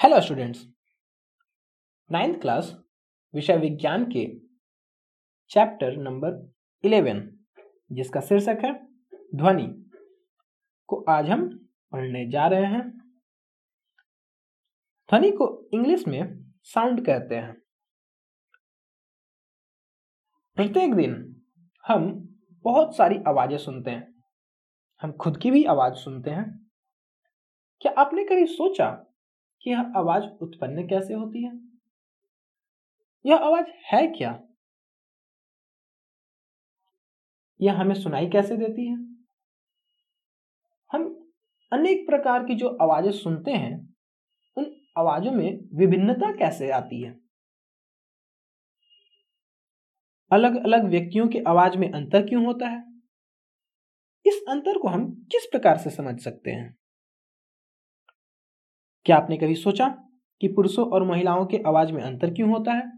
Hello students. Ninth class विषय विज्ञान के चैप्टर नंबर 11 जिसका शीर्षक है ध्वनि को आज हम पढ़ने जा रहे हैं। ध्वनि को इंग्लिश में साउंड कहते हैं। प्रत्येक दिन हम बहुत सारी आवाजें सुनते हैं। हम खुद की भी आवाज सुनते हैं। क्या आपने कभी सोचा कि यह आवाज उत्पन्न कैसे होती है? यह आवाज है क्या? यह हमें सुनाई कैसे देती है? हम अनेक प्रकार की जो आवाजें सुनते हैं उन आवाजों में विभिन्नता कैसे आती है? अलग अलग व्यक्तियों की आवाज में अंतर क्यों होता है? इस अंतर को हम किस प्रकार से समझ सकते हैं? क्या आपने कभी सोचा कि पुरुषों और महिलाओं की आवाज में अंतर क्यों होता है?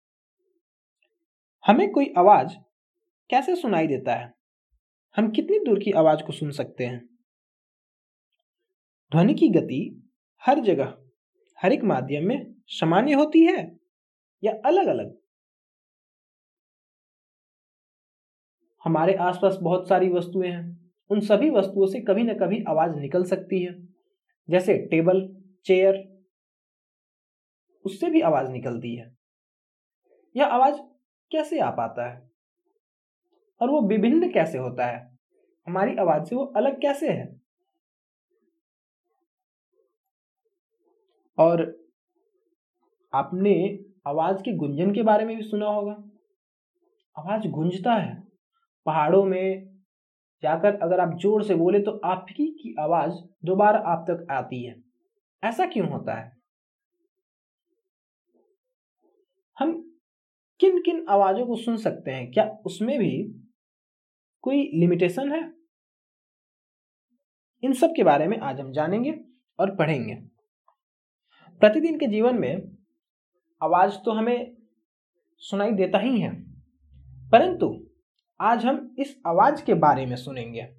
हमें कोई आवाज कैसे सुनाई देता है? हम कितनी दूर की आवाज को सुन सकते हैं? ध्वनि की गति हर जगह हर एक माध्यम में सामान्य होती है या अलग अलग? हमारे आसपास बहुत सारी वस्तुएं हैं। उन सभी वस्तुओं से कभी न कभी आवाज निकल सकती है। जैसे टेबल, चेयर, उससे भी आवाज निकलती है। यह आवाज कैसे आ पाता है और वो विभिन्न कैसे होता है? हमारी आवाज से वो अलग कैसे है? और आपने आवाज के गुंजन के बारे में भी सुना होगा। आवाज गूंजता है। पहाड़ों में जाकर अगर आप जोर से बोले तो आपकी की आवाज दोबारा आप तक आती है। ऐसा क्यों होता है? हम किन किन आवाजों को सुन सकते हैं? क्या उसमें भी कोई लिमिटेशन है? इन सब के बारे में आज हम जानेंगे और पढ़ेंगे। प्रतिदिन के जीवन में आवाज तो हमें सुनाई देता ही है, परंतु आज हम इस आवाज के बारे में सुनेंगे।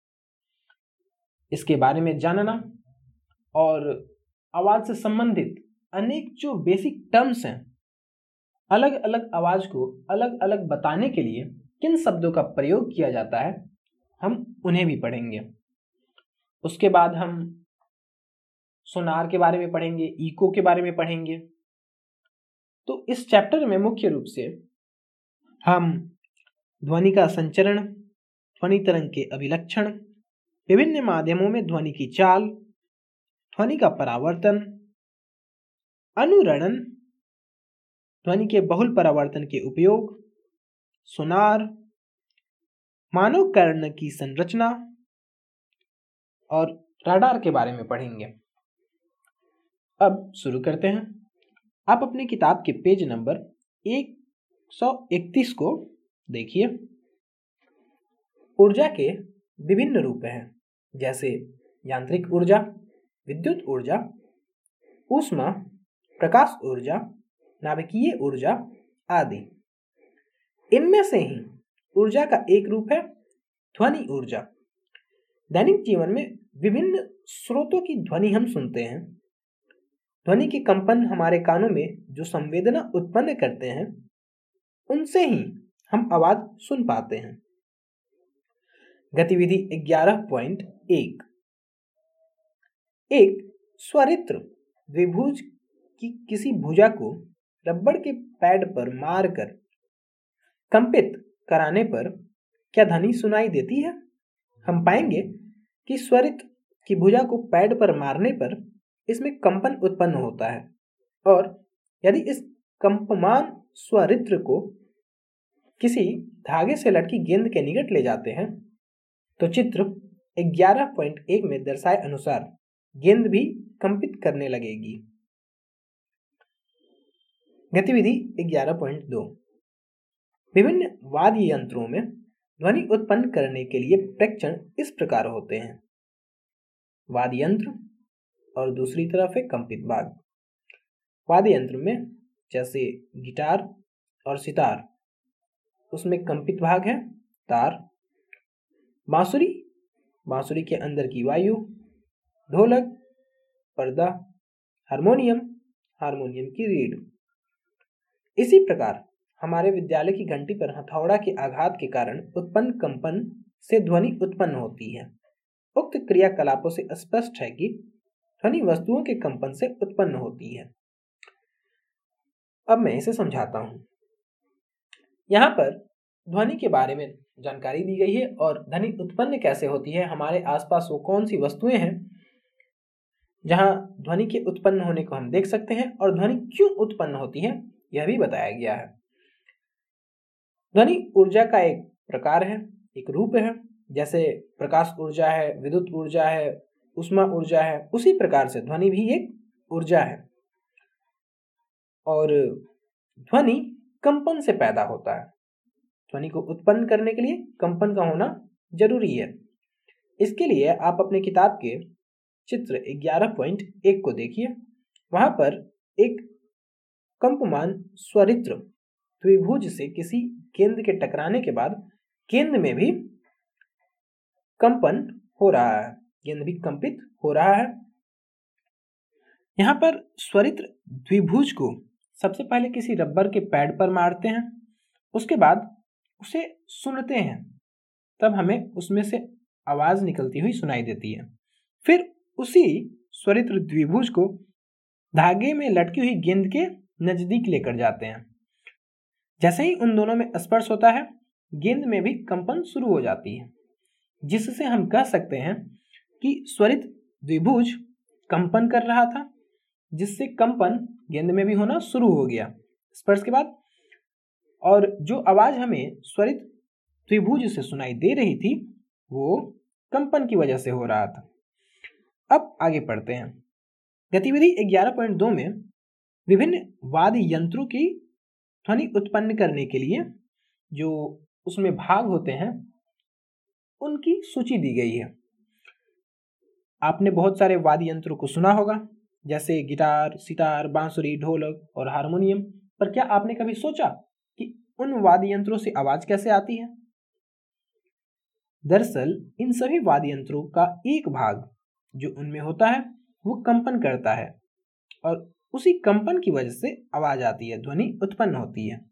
इसके बारे में जानना और आवाज से संबंधित अनेक जो बेसिक टर्म्स हैं, अलग अलग आवाज को अलग अलग बताने के लिए किन शब्दों का प्रयोग किया जाता है, हम उन्हें भी पढ़ेंगे। उसके बाद हम सोनार के बारे में पढ़ेंगे, इको के बारे में पढ़ेंगे। तो इस चैप्टर में मुख्य रूप से हम ध्वनि का संचरण, ध्वनि तरंग के अभिलक्षण, विभिन्न माध्यमों में ध्वनि की चाल, ध्वनि का परावर्तन, अनुरणन, ध्वनि के बहुल परावर्तन के उपयोग, सोनार, मानव कर्ण की संरचना और राडार के बारे में पढ़ेंगे। अब शुरू करते हैं। आप अपनी किताब के पेज नंबर 131 को देखिए। ऊर्जा के विभिन्न रूप हैं, जैसे यांत्रिक ऊर्जा, विद्युत ऊर्जा, ऊष्मा, प्रकाश ऊर्जा, नाभिकीय ऊर्जा आदि। इनमें से ही ऊर्जा का एक रूप है ध्वनि ऊर्जा। दैनिक जीवन में विभिन्न स्रोतों की ध्वनि हम सुनते हैं। ध्वनि के कंपन हमारे कानों में जो संवेदना उत्पन्न करते हैं, उनसे ही हम आवाज सुन पाते हैं। गतिविधि 11.1। एक स्वरित्र द्विभुज की किसी भुजा को रबड़ के पैड पर मारकर कंपित कराने पर क्या ध्वनि सुनाई देती है? हम पाएंगे कि स्वरित्र की भुजा को पैड पर मारने पर इसमें कंपन उत्पन्न होता है, और यदि इस कंपमान स्वरित्र को किसी धागे से लटकी गेंद के निकट ले जाते हैं तो चित्र 11.1 में दर्शाए अनुसार गेंद भी कंपित करने लगेगी। गतिविधि 11.2। विभिन्न वाद्य यंत्रों में ध्वनि उत्पन्न करने के लिए प्रेक्षण इस प्रकार होते हैं। वाद्य यंत्र और दूसरी तरफ है कंपित भाग। वाद्य यंत्र में जैसे गिटार और सितार, उसमें कंपित भाग है तार। बांसुरी के अंदर की वायु, ढोलक, पर्दा, हारमोनियम, हारमोनियम की रीड। इसी प्रकार हमारे विद्यालय की घंटी पर हथौड़ा के आघात के कारण उत्पन्न कंपन से ध्वनि उत्पन्न होती है। उक्त क्रियाकलापों से स्पष्ट है कि ध्वनि वस्तुओं के कंपन से उत्पन्न होती है। अब मैं इसे समझाता हूं। यहाँ पर ध्वनि के बारे में जानकारी दी गई है और ध्वनि उत्पन्न कैसे होती है, हमारे आसपास वो कौन सी वस्तुएं हैं जहां ध्वनि के उत्पन्न होने को हम देख सकते हैं और ध्वनि क्यों उत्पन्न होती है यह भी बताया गया है। ध्वनि ऊर्जा का एक प्रकार है, एक रूप है। जैसे प्रकाश ऊर्जा है, विद्युत ऊर्जा है, ऊष्मा ऊर्जा है, उसी प्रकार से ध्वनि भी एक ऊर्जा है। और ध्वनि कंपन से पैदा होता है। ध्वनि को उत्पन्न करने के लिए कंपन का होना जरूरी है। इसके लिए आप अपने किताब के चित्र 11.1 को देखिए। वहां पर एक कंपमान स्वरित्र द्विभुज से किसी गेंद के टकराने के बाद गेंद में भी कंपन हो रहा है, गेंद भी कंपित हो रहा है। यहाँ पर स्वरित्र द्विभुज को सबसे पहले किसी रबर के पैड पर मारते हैं, उसके बाद उसे सुनते हैं, तब हमें उसमें से आवाज निकलती हुई सुनाई देती है। फिर उसी स्वरित्र द्विभुज को धागे में लटकी हुई गेंद के नजदीक लेकर जाते हैं। जैसे ही उन दोनों में स्पर्श होता है, गेंद में भी कंपन शुरू हो जाती है, जिससे हम कह सकते हैं कि स्वरित्र द्विभुज कंपन कर रहा था, जिससे कंपन गेंद में भी होना शुरू हो गया स्पर्श के बाद। और जो आवाज हमें स्वरित्र द्विभुज से सुनाई दे रही थी वो कंपन की वजह से हो रहा था। अब आगे पढ़ते हैं। गतिविधि 11.2 में विभिन्न वाद्य यंत्रों की ध्वनि उत्पन्न करने के लिए जो उसमें भाग होते हैं उनकी सूची दी गई है। आपने बहुत सारे वाद्य यंत्रों को सुना होगा, जैसे गिटार, सितार, बांसुरी, ढोलक और हारमोनियम। पर क्या आपने कभी सोचा कि उन वाद्य यंत्रों से आवाज कैसे आती है? दरअसल इन सभी वाद्य यंत्रों का एक भाग जो उनमें होता है वो कंपन करता है और उसी कंपन की वजह से आवाज आती है, ध्वनि उत्पन्न होती है।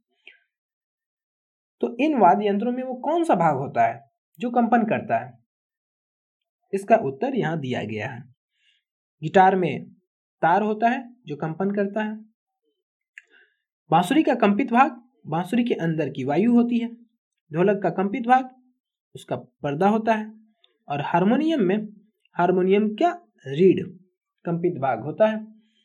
तो इन वाद्य यंत्रों में वो कौन सा भाग होता है जो कंपन करता है? इसका उत्तर यहां दिया गया है। गिटार में तार होता है जो कंपन करता है। बांसुरी का कंपित भाग बांसुरी के अंदर की वायु होती है। ढोलक का कंपित भाग उसका पर्दा होता है। और हारमोनियम में हारमोनियम का रीड कंपित भाग होता है।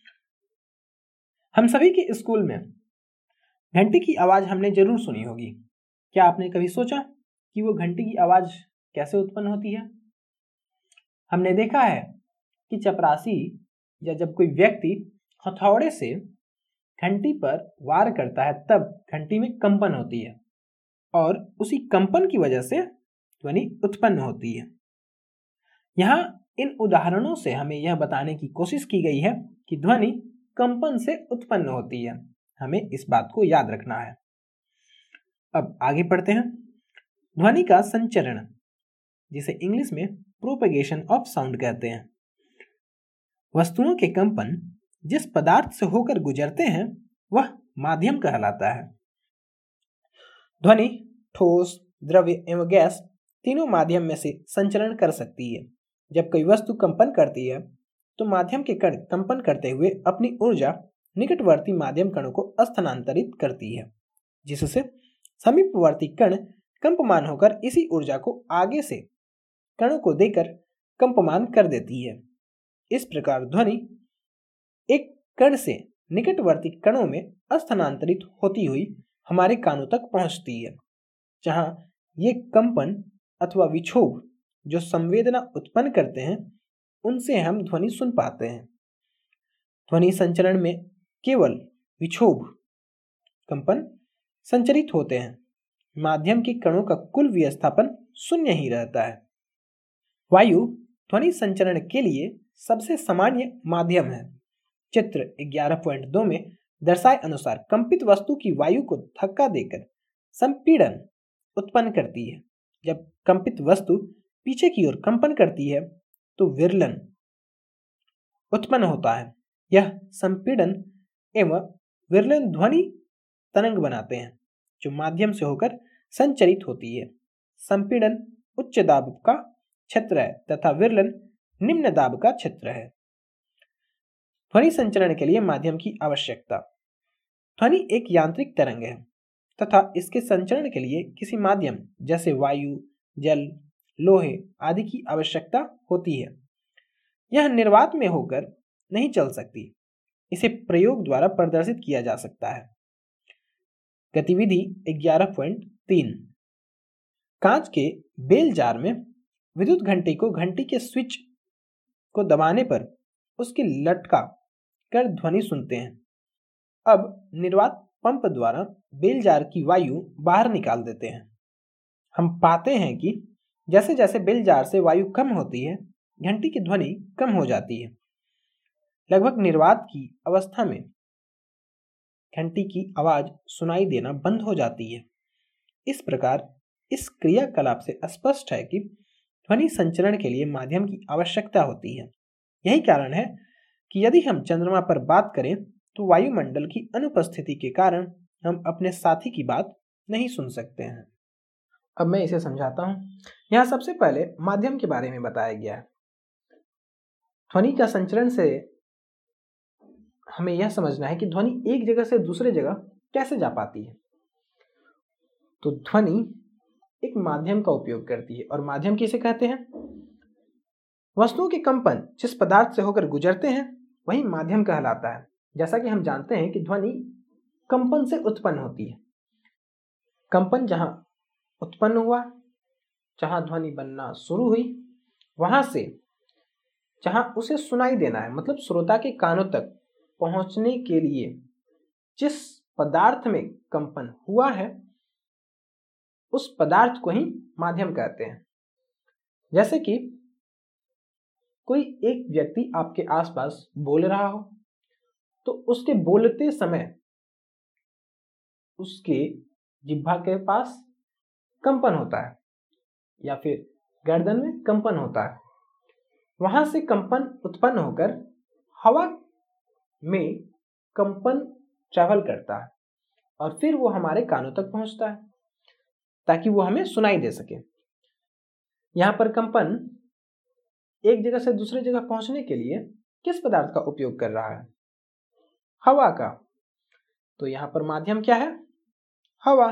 हम सभी के स्कूल में घंटी की आवाज हमने जरूर सुनी होगी। क्या आपने कभी सोचा कि वो घंटी की आवाज कैसे उत्पन्न होती है? हमने देखा है कि चपरासी या जब कोई व्यक्ति हथौड़े से घंटी पर वार करता है तब घंटी में कंपन होती है और उसी कंपन की वजह से ध्वनि उत्पन्न होती है। यहाँ इन उदाहरणों से हमें यह बताने की कोशिश की गई है कि ध्वनि कंपन से उत्पन्न होती है। हमें इस बात को याद रखना है। अब आगे पढ़ते हैं। ध्वनि का संचरण, जिसे इंग्लिश में प्रोपेगेशन ऑफ साउंड कहते हैं। वस्तुओं के कंपन जिस पदार्थ से होकर गुजरते हैं वह माध्यम कहलाता है। ध्वनि ठोस, द्रव्य एवं गैस तीनों माध्यम में से संचरण कर सकती है। जब कोई वस्तु कंपन करती है तो माध्यम के कण कंपन करते हुए अपनी ऊर्जा निकटवर्ती माध्यम कणों को स्थानांतरित करती है, जिससे समीपवर्ती कण कंपमान होकर इसी ऊर्जा को आगे से कणों को देकर कंपमान कर देती है। इस प्रकार ध्वनि एक कण से निकटवर्ती कणों में स्थानांतरित होती हुई हमारे कानों तक पहुंचती है, जहां ये कंपन अथवा विक्षोभ जो संवेदना उत्पन्न करते हैं उनसे हम ध्वनि सुन पाते हैं। ध्वनि संचरण में केवल विक्षोभ कंपन संचरित होते हैं। माध्यम के कणों का कुल विस्थापन शून्य ही रहता है। वायु ध्वनि संचरण के लिए सबसे सामान्य माध्यम है। चित्र 11.2 में दर्शाए अनुसार कंपित वस्तु की वायु को धक्का देकर संपीड़न उत्पन्न करती है। जब कंपित वस्तु पीछे की ओर कंपन करती है तो विरलन उत्पन्न होता है। यह संपीड़न एवं विरलन ध्वनि तरंग बनाते हैं जो माध्यम से होकर संचरित होती है। संपीड़न उच्च दाब का क्षेत्र है तथा विरलन निम्न दाब का क्षेत्र है। ध्वनि संचरण के लिए माध्यम की आवश्यकता। ध्वनि एक यांत्रिक तरंग है तथा इसके संचरण के लिए किसी माध्यम जैसे वायु, जल, लोहे आदि की आवश्यकता होती है। यह निर्वात में होकर नहीं चल सकती। इसे प्रयोग द्वारा प्रदर्शित किया जा सकता है। गतिविधि 11.3 कांच के बेल जार में विद्युत घंटी को घंटी के स्विच को दबाने पर उसकी लटका कर ध्वनि सुनते हैं। अब निर्वात पंप द्वारा बेल जार की वायु बाहर निकाल देते हैं। हम पाते हैं कि जैसे जैसे बेल जार से वायु कम होती है, घंटी की ध्वनि कम हो जाती है। लगभग निर्वात की अवस्था में घंटी की आवाज सुनाई देना बंद हो जाती है। इस प्रकार इस क्रियाकलाप से स्पष्ट है कि ध्वनि संचरण के लिए माध्यम की आवश्यकता होती है। यही कारण है कि यदि हम चंद्रमा पर बात करें तो वायुमंडल की अनुपस्थिति के कारण हम अपने साथी की बात नहीं सुन सकते हैं। अब मैं इसे समझाता हूं। यहां सबसे पहले माध्यम के बारे में बताया गया है। ध्वनि का संचरण से हमें यह समझना है कि ध्वनि एक जगह से दूसरे जगह कैसे जा पाती है। तो ध्वनि एक माध्यम का उपयोग करती है। और माध्यम किसे कहते हैं? वस्तुओं के कंपन जिस पदार्थ से होकर गुजरते हैं वही माध्यम कहलाता है। जैसा कि हम जानते हैं कि ध्वनि कंपन से उत्पन्न होती है। कंपन जहां उत्पन्न हुआ, जहां ध्वनि बनना शुरू हुई, वहां से जहां उसे सुनाई देना है, मतलब श्रोता के कानों तक पहुंचने के लिए जिस पदार्थ में कंपन हुआ है उस पदार्थ को ही माध्यम कहते हैं। जैसे कि कोई एक व्यक्ति आपके आसपास बोल रहा हो तो उसके बोलते समय उसके जिह्वा के पास कंपन होता है या फिर गर्दन में कंपन होता है। वहां से कंपन उत्पन्न होकर हवा में कंपन ट्रैवल करता है और फिर वो हमारे कानों तक पहुंचता है ताकि वो हमें सुनाई दे सके। यहां पर कंपन एक जगह से दूसरे जगह पहुंचने के लिए किस पदार्थ का उपयोग कर रहा है? हवा का। तो यहां पर माध्यम क्या है? हवा।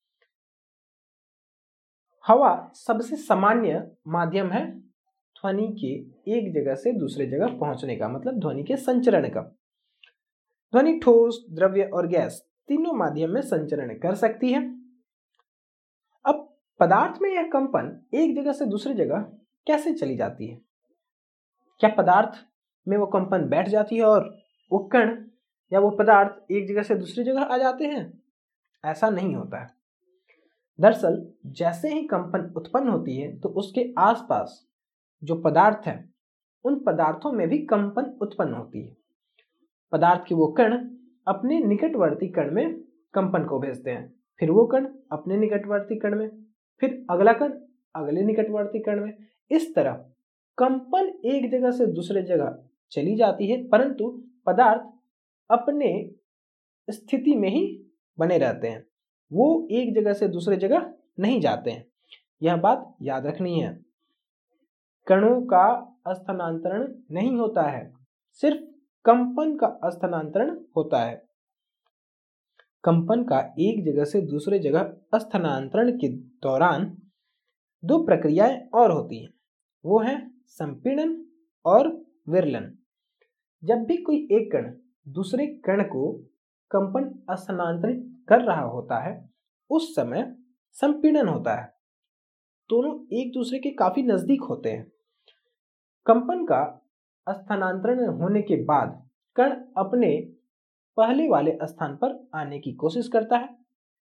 हवा सबसे सामान्य माध्यम है ध्वनि के एक जगह से दूसरे जगह पहुंचने का, मतलब ध्वनि के संचरण का। ध्वनि ठोस, द्रव्य और गैस तीनों माध्यम में संचरण कर सकती है। अब पदार्थ में यह कंपन एक जगह से दूसरी जगह कैसे चली जाती है? क्या पदार्थ में वो कंपन बैठ जाती है और वो कण या वो पदार्थ एक जगह से दूसरी जगह आ जाते हैं? ऐसा नहीं होता है। दरअसल जैसे ही कंपन उत्पन्न होती है तो उसके आसपास जो पदार्थ है उन पदार्थों में भी कंपन उत्पन्न होती है। पदार्थ के वो कण अपने निकटवर्ती कण में कंपन को भेजते हैं, फिर वो कण अपने निकटवर्ती कण में, फिर अगला कण अगले निकटवर्ती कण में। इस तरह कंपन एक जगह से दूसरे जगह चली जाती है, परंतु पदार्थ अपने स्थिति में ही बने रहते हैं। वो एक जगह से दूसरे जगह नहीं जाते हैं। यह बात याद रखनी है। कणों का स्थानांतरण नहीं होता है, सिर्फ कंपन का स्थानांतरण होता है। कंपन का एक जगह से दूसरे जगह स्थानांतरण के दौरान दो प्रक्रियाएं और होती हैं, वो है संपीड़न और विरलन। जब भी कोई एक कण दूसरे कण को कंपन स्थानांतरित कर रहा होता है उस समय संपीड़न होता है। दोनों एक दूसरे के काफी नजदीक होते हैं। कंपन का स्थानांतरण होने के बाद कण अपने पहले वाले स्थान पर आने की कोशिश करता है।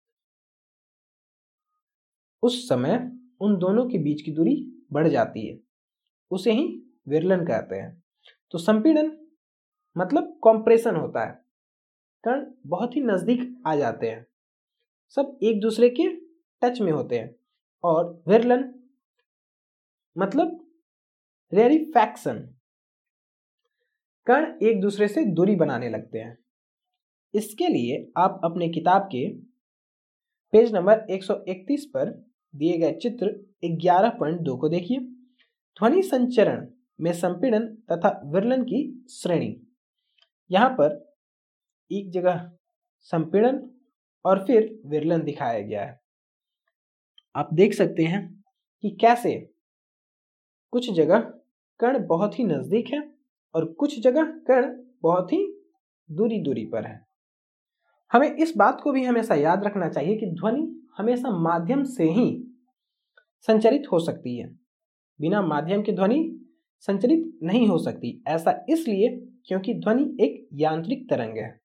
उस समय उन दोनों के बीच की दूरी बढ़ जाती है, उसे ही विरलन कहते हैं। तो संपीड़न मतलब कॉम्प्रेशन होता है, कण बहुत ही नजदीक आ जाते हैं, सब एक दूसरे के टच में होते हैं। और विरलन मतलब रेरिफैक्शन, कण एक दूसरे से दूरी बनाने लगते हैं। इसके लिए आप अपने किताब के पेज नंबर 131 पर दिए गए चित्र 11.2 को देखिए। ध्वनि संचरण में संपीड़न तथा विरलन की श्रेणी। यहाँ पर एक जगह संपीड़न और फिर विरलन दिखाया गया है। आप देख सकते हैं कि कैसे कुछ जगह कण बहुत ही नजदीक है और कुछ जगह कण बहुत ही दूरी दूरी पर है। हमें इस बात को भी हमेशा याद रखना चाहिए कि ध्वनि हमेशा माध्यम से ही संचरित हो सकती है, बिना माध्यम के ध्वनि संचरित नहीं हो सकती। ऐसा इसलिए क्योंकि ध्वनि एक यांत्रिक तरंग है।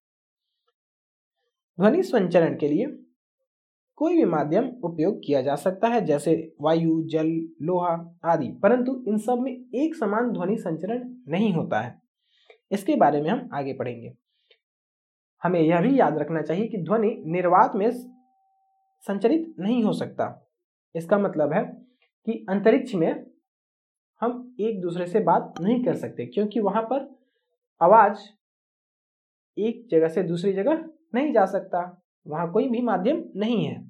ध्वनि संचरण के लिए कोई भी माध्यम उपयोग किया जा सकता है, जैसे वायु, जल, लोहा आदि, परंतु इन सब में एक समान ध्वनि संचरण नहीं होता है। इसके बारे में हम आगे पढ़ेंगे। हमें यह भी याद रखना चाहिए कि ध्वनि निर्वात में संचरित नहीं हो सकता। इसका मतलब है कि अंतरिक्ष में हम एक दूसरे से बात नहीं कर सकते, क्योंकि वहां पर आवाज एक जगह से दूसरी जगह नहीं जा सकता, वहां कोई भी माध्यम नहीं है।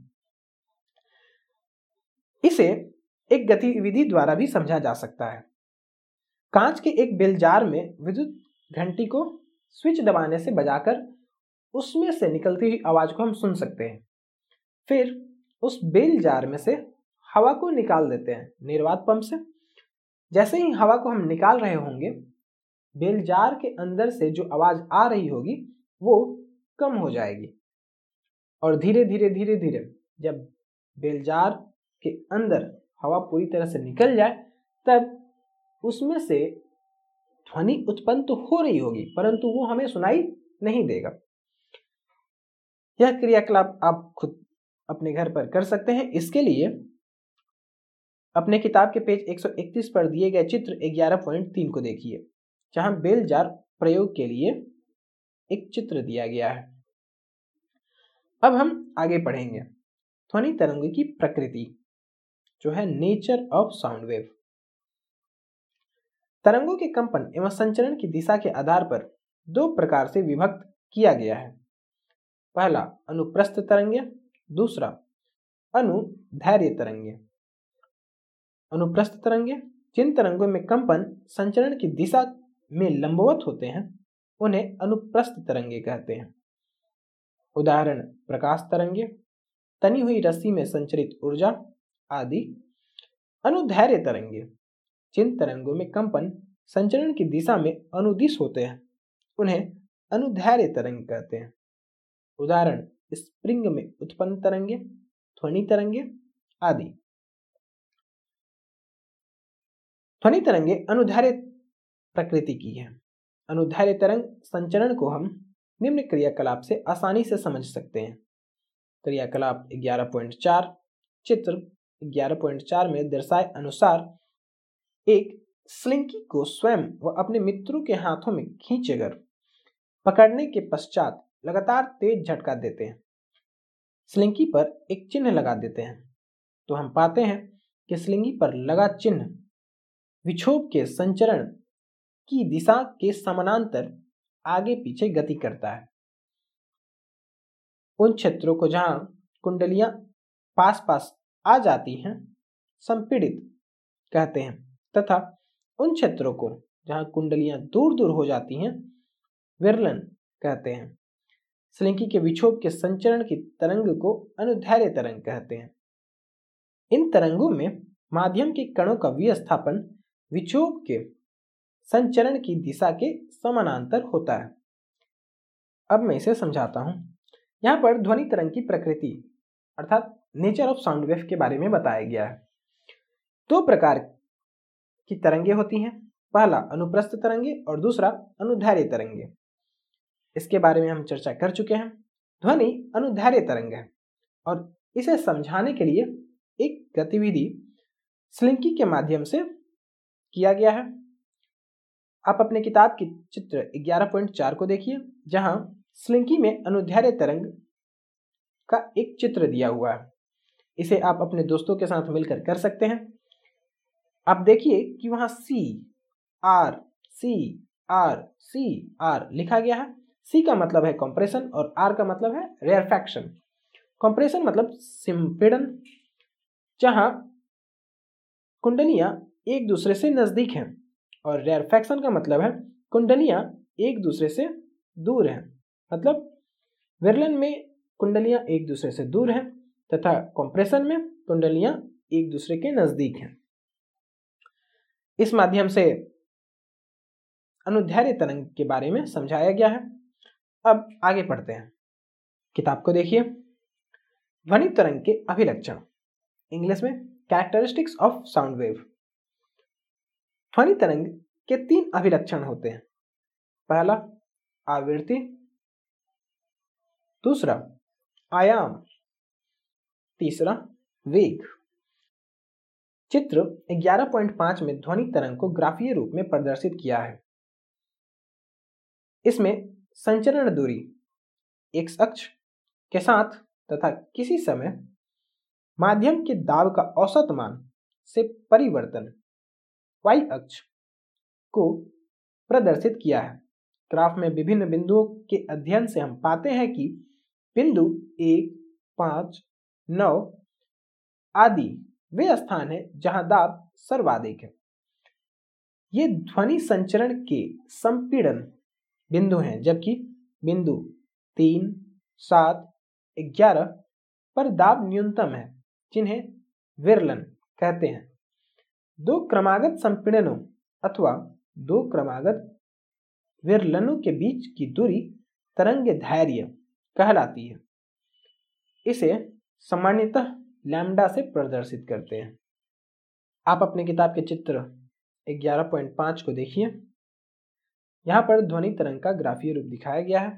इसे एक गतिविधि द्वारा भी समझा जा सकता है। कांच के एक बेल जार में विद्युत घंटी को स्विच दबाने से बजाकर उसमें से निकलती हुई आवाज को हम सुन सकते हैं। फिर उस बेल जार में से हवा को निकाल देते हैं निर्वात पंप से। जैसे ही हवा को हम निकाल रहे होंगे, बेल जार के अंदर से जो आवाज आ रही होगी वो कम हो जाएगी और धीरे धीरे धीरे धीरे जब बेल जार के अंदर हवा पूरी तरह से निकल जाए तब उसमें से ध्वनि उत्पन्न तो हो रही होगी, परंतु वो हमें सुनाई नहीं देगा। यह क्रियाकलाप आप खुद अपने घर पर कर सकते हैं। इसके लिए अपने किताब के पेज 131 पर दिए गए चित्र 11.3 को देखिए, जहां बेल जार प्रयोग के लिए एक चित्र दिया गया है। अब हम आगे पढ़ेंगे ध्वनि तरंग की प्रकृति, जो है नेचर ऑफ साउंड वेव। तरंगों के कंपन एवं संचरण की दिशा के आधार पर दो प्रकार से विभक्त किया गया है। पहला अनुप्रस्थ तरंगे, दूसरा अनुदैर्घ्य तरंगे। अनुप्रस्थ तरंगे जिन तरंगों में कंपन संचरण की दिशा में लंबवत होते हैं उन्हें अनुप्रस्थ तरंगे कहते हैं। उदाहरण प्रकाश तरंगे, तनी हुई रस्सी में संचरित ऊर्जा आदि। अनुदैर्घ्य तरंगे जिन तरंगों में कंपन संचरण की दिशा में अनुदिश होते हैं उन्हें अनुदैर्घ्य तरंग कहते हैं। उदाहरण स्प्रिंग में उत्पन्न तरंगे, ध्वनि तरंगे आदि। ध्वनि तरंगे अनुदैर्घ्य प्रकृति की है। अनुदैर्घ्य तरंग संचरण को हम निम्न क्रियाकलाप से आसानी से समझ सकते हैं। क्रियाकलाप 11.4 चित्र 11.4 में दर्शाए अनुसार एक स्लिंकी को स्वयं व अपने मित्रों के हाथों में खींचकर पकड़ने के पश्चात लगातार तेज झटका देते हैं। स्लिंकी पर एक चिन्ह लगा देते हैं तो हम पाते हैं कि स्लिंगी पर लगा चिन्ह विक्षोभ के संचरण की दिशा के समानांतर आगे पीछे गति करता है। उन क्षेत्रों को जहां कुंडलियां पास पास आ जाती हैं संपीड़ित कहते हैं, तथा उन क्षेत्रों को जहां कुंडलियां दूर दूर हो जाती हैं विरलन कहते हैं। स्लिंकी के विक्षोभ के संचरण की तरंग को अनुदैर्घ्य तरंग कहते हैं। इन तरंगों में माध्यम के कणों का विस्थापन विक्षोभ के संचरण की दिशा के समानांतर होता है। अब मैं इसे समझाता हूं। यहाँ पर ध्वनि तरंग की प्रकृति अर्थात नेचर ऑफ साउंड वेव के बारे में बताया गया है। दो प्रकार की तरंगे होती हैं, पहला अनुप्रस्थ तरंगे और दूसरा अनुदैर्घ्य तरंगे। इसके बारे में हम चर्चा कर चुके हैं। ध्वनि अनुदैर्घ्य तरंग है और इसे समझाने के लिए एक गतिविधि स्लिंकी के माध्यम से किया गया है। आप अपने किताब की चित्र 11.4 को देखिए, जहां स्लिंकी में अनुदैर्घ्य तरंग का एक चित्र दिया हुआ है। इसे आप अपने दोस्तों के साथ मिलकर कर सकते हैं। आप देखिए कि वहां C, R, C, RCR लिखा गया है। C का मतलब है कंप्रेशन और R का मतलब है रेयरफैक्शन। कंप्रेशन मतलब संपीड़न, जहां कुंडलियां एक दूसरे से नजदीक हैं, और रेयरफैक्शन का मतलब है कुंडलियां एक दूसरे से दूर हैं। मतलब विरलन में कुंडलियां एक दूसरे से दूर हैं तथा कंप्रेशन में कुंडलियां एक दूसरे के नजदीक हैं। इस माध्यम से अनुदैर्ध्य तरंग के बारे में समझाया गया है। अब आगे पढ़ते हैं, किताब को देखिए। ध्वनि तरंग के अभिलक्षण, इंग्लिश में कैरेक्टरिस्टिक्स ऑफ साउंड वेव। ध्वनि तरंग के 3 अभिलक्षण होते हैं। पहला आवृत्ति, दूसरा आयाम, तीसरा वेग। चित्र 11.5 में ध्वनि तरंग को ग्राफीय रूप में प्रदर्शित किया है। इसमें संचरण दूरी x अक्ष के साथ तथा किसी समय माध्यम के दाब का औसत मान से परिवर्तन y अक्ष को प्रदर्शित किया है। ग्राफ में विभिन्न बिंदुओं के अध्ययन से हम पाते हैं कि बिंदु 1, 5, 9 आदि वे स्थान हैं जहां दाब सर्वाधिक है। ये ध्वनि संचरण के संपीड़न बिंदु हैं, जबकि बिंदु 3, 7, 11 पर दाब न्यूनतम है, जिन्हें विरलन कहते हैं। 2 क्रमागत संपीड़नों अथवा 2 क्रमागत विरलनों के बीच की दूरी तरंगदैर्घ्य कहलाती है। इसे सामान्यतः लैम्डा से प्रदर्शित करते हैं। आप अपने किताब के चित्र 11.5 को देखिए। यहाँ पर ध्वनि तरंग का ग्राफीय रूप दिखाया गया है।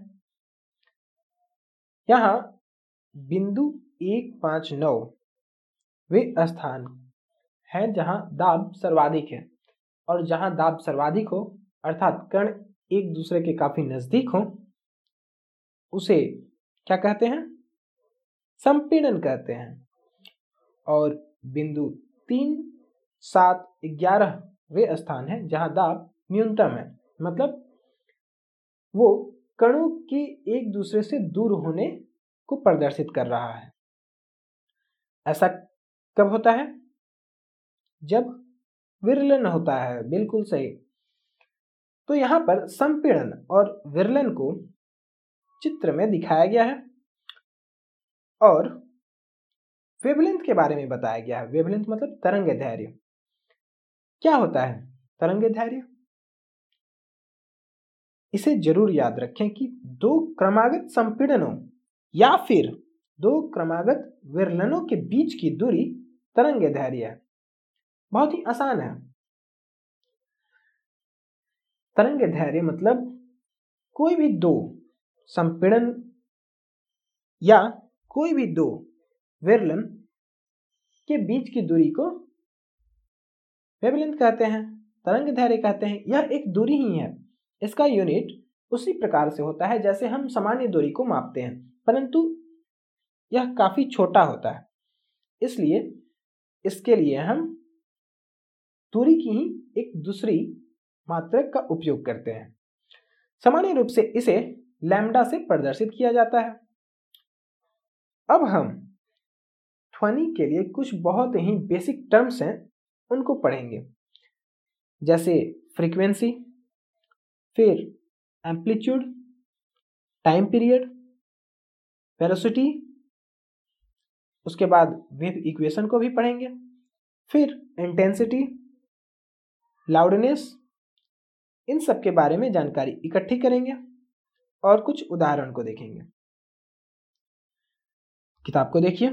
यहाँ बिंदु 1, 5, 9 वे स्थान हैं जहां दाब सर्वाधिक है, और जहां दाब सर्वाधिक हो अर्थात कण एक दूसरे के काफी नजदीक हो, उसे क्या कहते हैं? संपीड़न कहते हैं। और बिंदु 3, 7, 11 वे स्थान हैं जहां दाब न्यूनतम है, मतलब वो कणों के एक दूसरे से दूर होने को प्रदर्शित कर रहा है। ऐसा कब होता है? जब विरलन होता है। बिल्कुल सही। तो यहां पर संपीड़न और विरलन को चित्र में दिखाया गया है और वेवलेंथ के बारे में बताया गया है। वेवलेंथ मतलब तरंगदैर्घ्य। क्या होता है तरंगदैर्घ्य? इसे जरूर याद रखें कि 2 क्रमागत संपीड़नों या फिर 2 क्रमागत विरलनों के बीच की दूरी तरंगदैर्घ्य है। बहुत ही आसान है। तरंगदैर्घ्य मतलब कोई भी 2 संपीड़न या कोई भी 2 विरलन के बीच की दूरी को वेवलेंथ कहते हैं, तरंगदैर्घ्य कहते हैं। यह एक दूरी ही है। इसका यूनिट उसी प्रकार से होता है जैसे हम सामान्य दूरी को मापते हैं, परंतु यह काफी छोटा होता है। इसलिए इसके लिए हम दूरी की ही एक दूसरी मात्रक का उपयोग करते हैं। सामान्य रूप से इसे लैम्डा से प्रदर्शित किया जाता है। अब हम ध्वनि के लिए कुछ बहुत ही बेसिक टर्म्स हैं, उनको पढ़ेंगे, जैसे फ्रीक्वेंसी, फिर एम्पलीट्यूड, टाइम पीरियड, वेलोसिटी, उसके बाद वेव इक्वेशन को भी पढ़ेंगे, फिर इंटेंसिटी, लाउडनेस, इन सब के बारे में जानकारी इकट्ठी करेंगे और कुछ उदाहरण को देखेंगे। किताब को देखिए।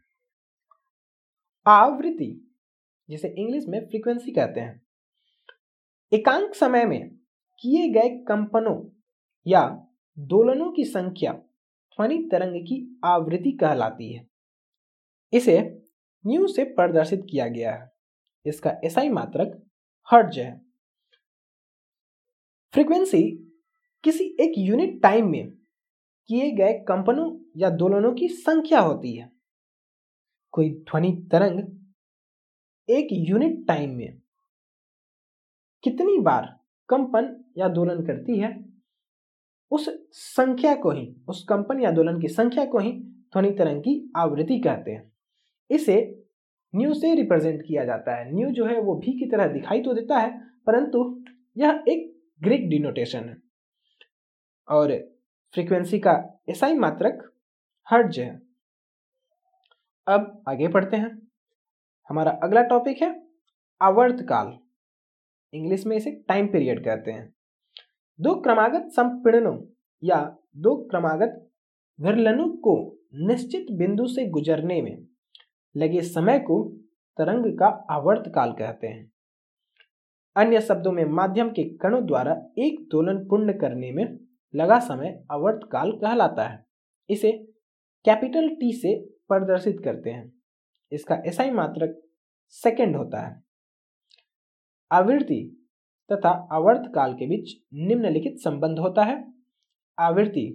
आवृत्ति, जिसे इंग्लिश में फ्रीक्वेंसी कहते हैं, एकांक समय में किए गए कंपनों या दोलनों की संख्या ध्वनि तरंग की आवृत्ति कहलाती है। इसे न्यू से प्रदर्शित किया गया है। इसका एसआई मात्रक हर्ट्ज है। फ्रीक्वेंसी किसी एक यूनिट टाइम में किए गए कंपनों या दोलनों की संख्या होती है। कोई ध्वनि तरंग एक यूनिट टाइम में कितनी बार कंपन या दोलन करती है उस संख्या को ही, उस कंपन या दोलन की संख्या को ही ध्वनि तरंग की आवृत्ति कहते हैं। इसे न्यू से रिप्रेजेंट किया जाता है। न्यू जो है वो भी की तरह दिखाई तो देता है, परंतु यह एक ग्रीक डिनोटेशन है और फ्रीक्वेंसी का एसआई मात्रक हर्ट्ज है। अब आगे पढ़ते हैं। हमारा अगला टॉपिक है आवर्तकाल, इंग्लिश में इसे टाइम पीरियड कहते हैं। दो क्रमागत संपीड़नों या दो क्रमागत विरलनों को निश्चित बिंदु से गुजरने में लगे समय को तरंग का आवर्तकाल कहते हैं। अन्य शब्दों में माध्यम के कणों द्वारा एक दोलन पूर्ण करने में लगा समय आवर्तकाल कहलाता है। इसे कैपिटल टी से प्रदर्शित करते हैं। इसका एसआई मात्रक सेकंड होता है। आवृत्ति तथा आवर्तकाल के बीच निम्नलिखित संबंध होता है। आवृत्ति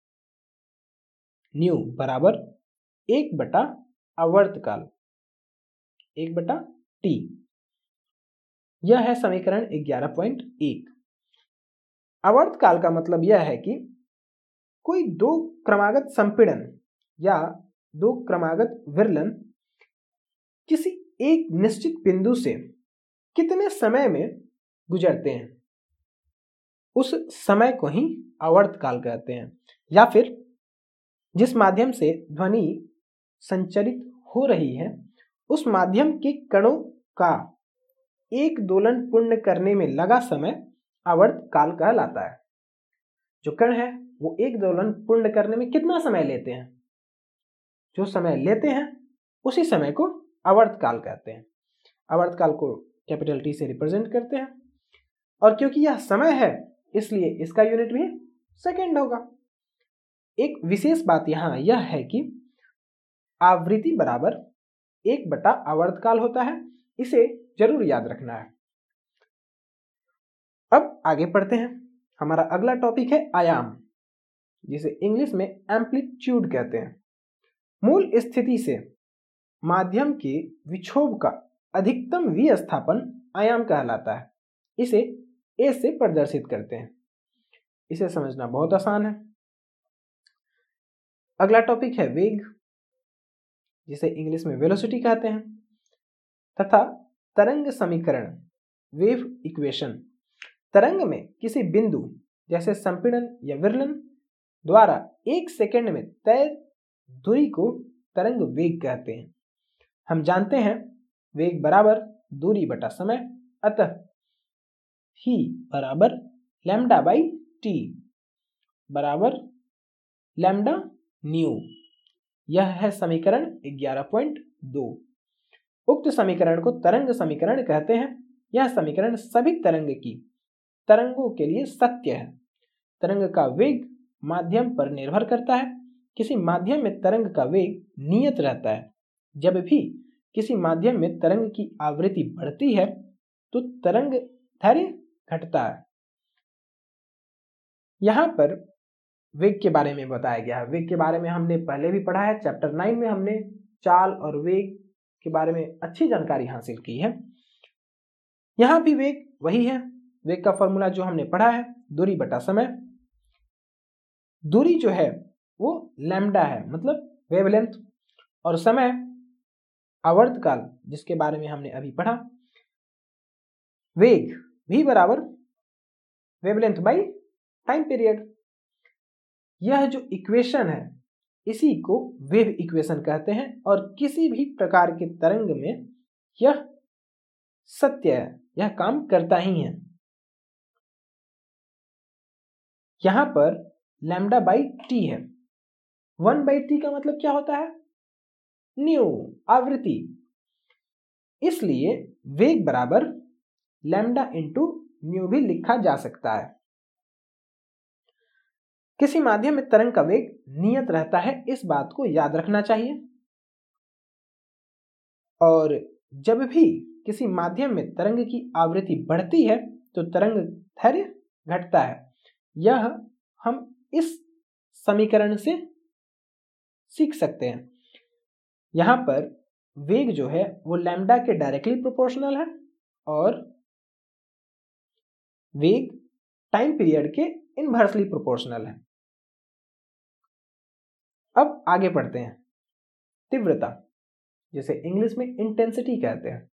न्यू बराबर 1/, आवर्तकाल 1/t। यह है समीकरण 11.1। आवर्तकाल का मतलब यह है कि कोई दो क्रमागत संपीड़न या दो क्रमागत विरलन किसी एक निश्चित बिंदु से कितने समय में गुजरते हैं, उस समय को ही आवर्तकाल कहते हैं। या फिर जिस माध्यम से ध्वनि संचरित हो रही है उस माध्यम के कणों का एक दोलन पूर्ण करने में लगा समय आवर्तकाल कहलाता है। जो कण है वो एक दोलन पूर्ण करने में कितना समय लेते हैं, जो समय लेते हैं उसी समय को आवर्तकाल कहते हैं। आवर्तकाल को कैपिटल टी से रिप्रेजेंट करते हैं और क्योंकि यह समय है इसलिए इसका यूनिट भी सेकंड होगा। एक विशेष बात यहाँ यह है कि आवृत्ति बराबर 1/, आवर्तकाल होता है। इसे जरूर याद रखना है। अब आगे पढ़ते हैं। हमारा अगला टॉपिक है आयाम, जिसे इंग्लिश में एम्पलीट्यूड कहते हैं। मूल स्थिति से माध्यम के विक्षोभ का अधिकतम विस्थापन आयाम कहलाता है। इसे ए से प्रदर्शित करते हैं। इसे समझना बहुत आसान है। अगला टॉपिक है वेग, जिसे इंग्लिश में वेलोसिटी कहते हैं, तथा तरंग समीकरण वेव इक्वेशन। तरंग में किसी बिंदु जैसे संपीड़न या विरलन द्वारा 1 सेकंड में तय दूरी को तरंग वेग कहते हैं। हम जानते हैं वेग बराबर दूरी बटा समय, अतः ही बराबर λ/t बराबर लैम्डा न्यू। यह है समीकरण 11.2। उक्त समीकरण को तरंग समीकरण कहते हैं। यह समीकरण सभी तरंगों के लिए सत्य है। तरंग का वेग माध्यम पर निर्भर करता है। किसी माध्यम में तरंग का वेग नियत रहता है। जब भी किसी माध्यम में तरंग की आवृत्ति बढ़ती है तो तरंग दैर्घ्य घटता है। यहाँ पर वेग के बारे में बताया गया है। वेग के बारे में हमने पहले भी पढ़ा है। चैप्टर 9 में हमने चाल और वेग के बारे में अच्छी जानकारी हासिल की है। यहाँ भी वेग वही है। वेग का फॉर्मूला जो हमने पढ़ा है, दूरी बटा समय। दूरी जो है वो लैम्डा है, मतलब वेवलेंथ, और समय आवर्तकाल, जिसके बारे में हमने अभी पढ़ा। वेग भी बराबर वेवलेंथ बाई टाइम पीरियड। यह जो इक्वेशन है इसी को वेव इक्वेशन कहते हैं और किसी भी प्रकार के तरंग में यह सत्य है, यह काम करता ही है। यहां पर λ/t है। 1/t का मतलब क्या होता है? न्यू, आवृत्ति। इसलिए वेग बराबर लैम्डा इंटू न्यू भी लिखा जा सकता है। किसी माध्यम में तरंग का वेग नियत रहता है, इस बात को याद रखना चाहिए। और जब भी किसी माध्यम में तरंग की आवृत्ति बढ़ती है तो तरंग दैर्घ्य घटता है। यह हम इस समीकरण से सीख सकते हैं। यहां पर वेग जो है वो लैम्डा के डायरेक्टली प्रोपोर्शनल है और वेग टाइम पीरियड के इनवर्सली प्रोपोर्शनल है। अब आगे पढ़ते हैं। तीव्रता, जिसे इंग्लिश में इंटेंसिटी कहते हैं।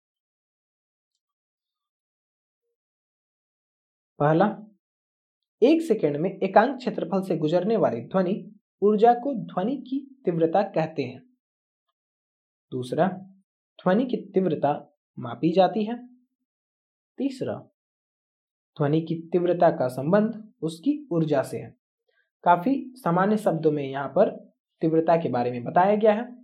पहला, 1 सेकेंड में एकांक क्षेत्रफल से गुजरने वाली ध्वनि ऊर्जा को ध्वनि की तीव्रता कहते हैं। दूसरा, ध्वनि की तीव्रता मापी जाती है। तीसरा, ध्वनि की तीव्रता का संबंध उसकी ऊर्जा से है। काफी सामान्य शब्दों में यहाँ पर तीव्रता के बारे में बताया गया है।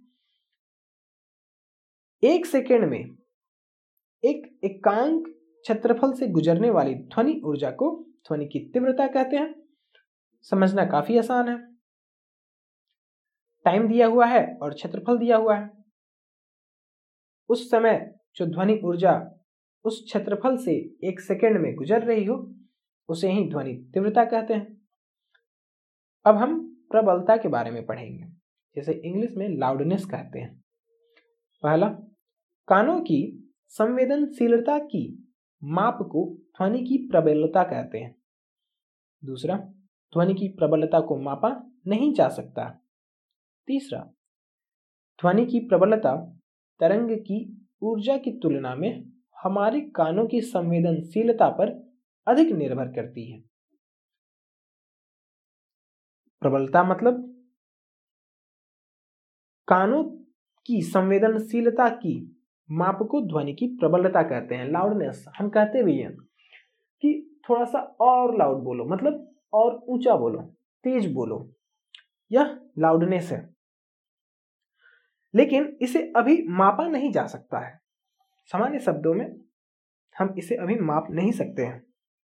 1 सेकेंड में एक एकांक क्षेत्रफल से गुजरने वाली ध्वनि ऊर्जा को ध्वनि की तीव्रता कहते हैं। समझना काफी आसान है। टाइम दिया हुआ है और क्षेत्रफल दिया हुआ है। उस समय जो ध्वनि ऊर्जा उस क्षेत्रफल से 1 सेकेंड में गुजर रही हो उसे ही ध्वनि तीव्रता कहते हैं। अब हम प्रबलता के बारे में पढ़ेंगे, जिसे इंग्लिश में लाउडनेस कहते हैं। पहला, कानों की संवेदनशीलता की माप को ध्वनि की प्रबलता कहते हैं। दूसरा, ध्वनि की प्रबलता को मापा नहीं जा सकता। तीसरा, ध्वनि की प्रबलता तरंग की ऊर्जा की तुलना में हमारे कानों की संवेदनशीलता पर अधिक निर्भर करती है। प्रबलता मतलब कानों की संवेदनशीलता की माप को ध्वनि की प्रबलता कहते हैं। लाउडनेस हम कहते भी हैं कि थोड़ा सा और लाउड बोलो, मतलब और ऊंचा बोलो, तेज बोलो, यह लाउडनेस है। लेकिन इसे अभी मापा नहीं जा सकता है। सामान्य शब्दों में हम इसे अभी माप नहीं सकते हैं।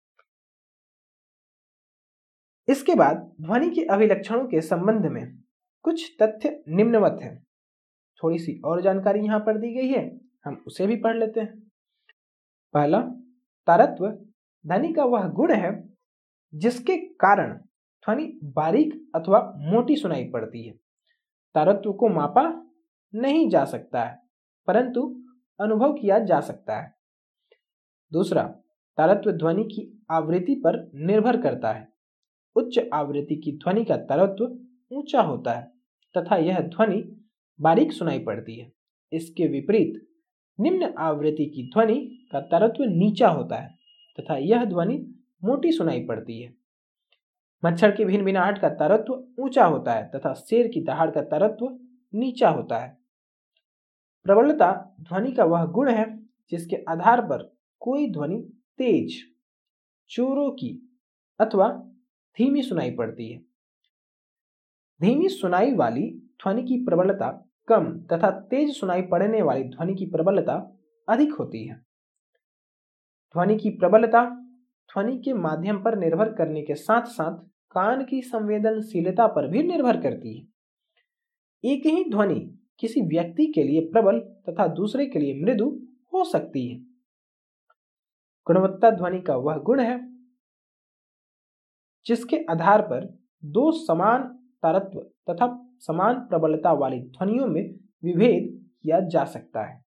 इसके बाद ध्वनि के अभिलक्षणों के संबंध में कुछ तथ्य निम्नवत है। थोड़ी सी और जानकारी यहाँ पर दी गई है, हम उसे भी पढ़ लेते हैं। पहला, तारत्व ध्वनि का वह गुण है जिसके कारण ध्वनि बारीक अथवा मोटी सुनाई पड़ती है। तारत्व को मापा नहीं जा सकता है, परंतु अनुभव किया जा सकता है। दूसरा, तारत्व ध्वनि की आवृत्ति पर निर्भर करता है। उच्च आवृत्ति की ध्वनि का तारत्व ऊंचा होता है तथा यह ध्वनि बारीक सुनाई पड़ती है। इसके विपरीत निम्न आवृत्ति की ध्वनि का तारत्व नीचा होता है तथा यह ध्वनि मोटी सुनाई पड़ती है। मच्छर की भिनभिनाहट का तारत्व ऊंचा होता है तथा शेर की दहाड़ का तारत्व नीचा होता है। प्रबलता ध्वनि का वह गुण है जिसके आधार पर कोई ध्वनि तेज, जोरों की अथवा धीमी सुनाई पड़ती है। धीमी सुनाई वाली ध्वनि की प्रबलता कम तथा तेज सुनाई पड़ने वाली ध्वनि की प्रबलता अधिक होती है। ध्वनि की प्रबलता ध्वनि के माध्यम पर निर्भर करने के साथ साथ कान की संवेदनशीलता पर भी निर्भर करती है। एक ही ध्वनि किसी व्यक्ति के लिए प्रबल तथा दूसरे के लिए मृदु हो सकती है। गुणवत्ता ध्वनि का वह गुण है जिसके आधार पर दो समान तारत्व तथा समान प्रबलता वाली ध्वनियों में विभेद किया जा सकता है।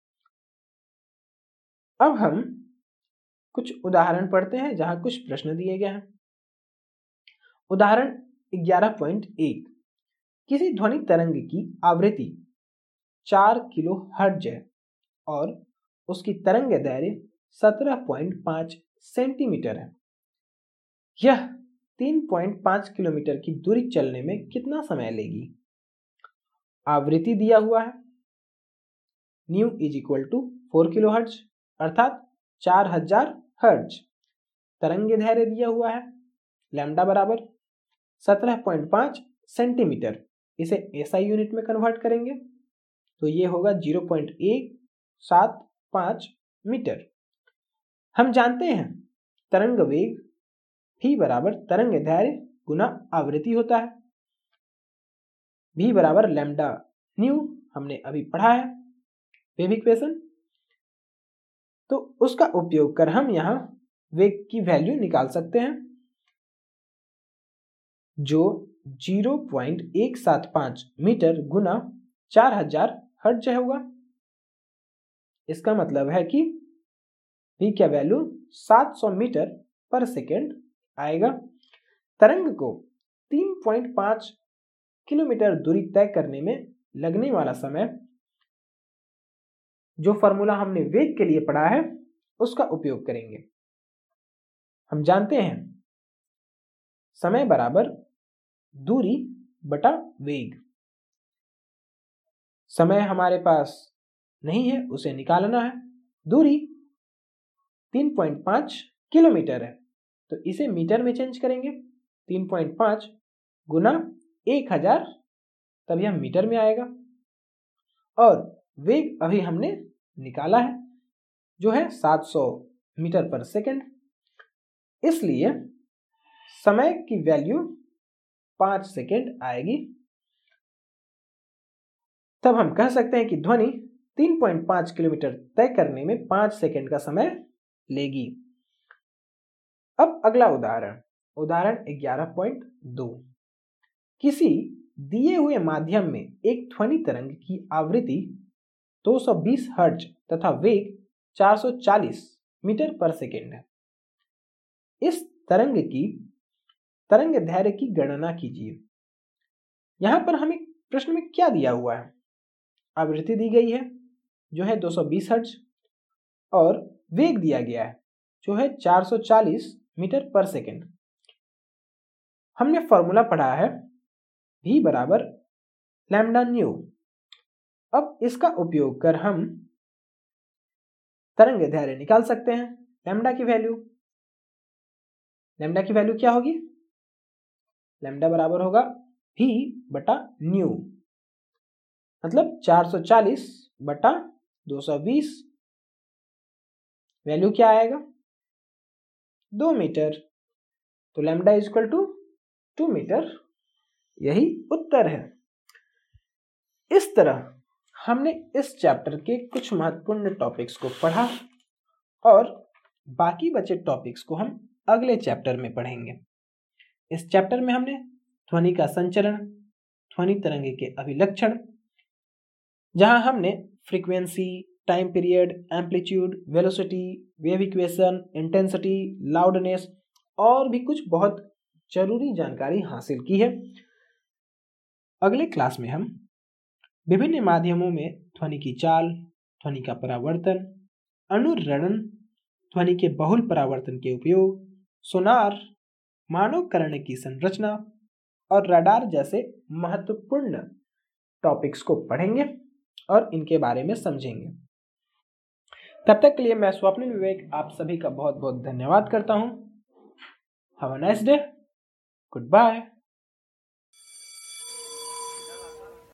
अब हम कुछ उदाहरण पढ़ते हैं जहां कुछ प्रश्न दिए गए हैं। उदाहरण 11.1, किसी ध्वनि तरंग की आवृत्ति 4 किलो हर्ट्ज है और उसकी तरंग दैर्घ्य 17.5 सेंटीमीटर है। यह 3.5 किलोमीटर की दूरी चलने में कितना समय लेगी? आवृत्ति दिया हुआ है nu is equal to 4 kilo hertz अर्थात 4000 हर्ट्ज। तरंग दैर्घ्य दिया हुआ है लैम्डा बराबर 17.5 सेंटीमीटर। इसे एसआई यूनिट में कन्वर्ट करेंगे तो ये होगा 0.175 मीटर। हम जानते हैं तरंग वेग v बराबर तरंग दैर्घ्य गुना आवृत्ति होता है। v बराबर लैम्डा न्यू हमने अभी पढ़ा है वेव इक्वेशन, तो उसका उपयोग कर हम यहाँ वेग की वैल्यू निकाल सकते हैं जो 0.175 मीटर गुना 4000 हर्ट्ज होगा। इसका मतलब है कि v का वैल्यू 700 मीटर पर सेकेंड आएगा। तरंग को 3.5 किलोमीटर दूरी तय करने में लगने वाला समय, जो फॉर्मूला हमने वेग के लिए पढ़ा है उसका उपयोग करेंगे। हम जानते हैं समय बराबर दूरी बटा वेग। समय हमारे पास नहीं है, उसे निकालना है। दूरी 3.5 किलोमीटर है, तो इसे मीटर में चेंज करेंगे। 3.5 गुना 1000, तब यह मीटर में आएगा। और वेग अभी हमने निकाला है जो है 700 मीटर पर सेकेंड। इसलिए समय की वैल्यू 5 सेकेंड आएगी। तब हम कह सकते हैं कि ध्वनि 3.5 किलोमीटर तय करने में 5 सेकेंड का समय लेगी। अब अगला उदाहरण, उदाहरण 11.2। किसी दिए हुए माध्यम में एक ध्वनि तरंग की आवृत्ति 220 हर्ट्ज तथा वेग 440 मीटर पर सेकेंड है। इस तरंग की तरंग दैर्घ्य की गणना कीजिए। यहां पर हमें प्रश्न में क्या दिया हुआ है? आवृत्ति दी गई है जो है 220 हर्ट्ज और वेग दिया गया है जो है 440 मीटर पर सेकेंड। हमने फॉर्मूला पढ़ा है v बराबर लैम्डा न्यू। अब इसका उपयोग कर हम तरंग दैर्घ्य निकाल सकते हैं। लैम्डा की वैल्यू क्या होगी? लैम्डा बराबर होगा v बटा न्यू, मतलब 440 बटा 220। वैल्यू क्या आएगा? 2 मीटर। तो lambda is equal to 2 metre. यही उत्तर है। इस तरह हमने इस चैप्टर के कुछ महत्वपूर्ण टॉपिक्स को पढ़ा और बाकी बचे टॉपिक्स को हम अगले चैप्टर में पढ़ेंगे। इस चैप्टर में हमने ध्वनि का संचरण, ध्वनि तरंग के अभिलक्षण, जहां हमने frequency, time period, amplitude, velocity, wave equation, intensity, loudness और भी कुछ बहुत जरूरी जानकारी हासिल की है। अगले क्लास में हम विभिन्न माध्यमों में ध्वनि की चाल, ध्वनि का परावर्तन, अनुरणन, ध्वनि के बहुल परावर्तन के उपयोग, सोनार, मानव कर्ण की संरचना और रडार जैसे महत्वपूर्ण टॉपिक्स को पढ़ेंगे और इनके बारे में समझेंगे। तब तक के लिए मैं स्वप्निल विवेक आप सभी का बहुत बहुत धन्यवाद करता हूं। Have a nice day. Good bye.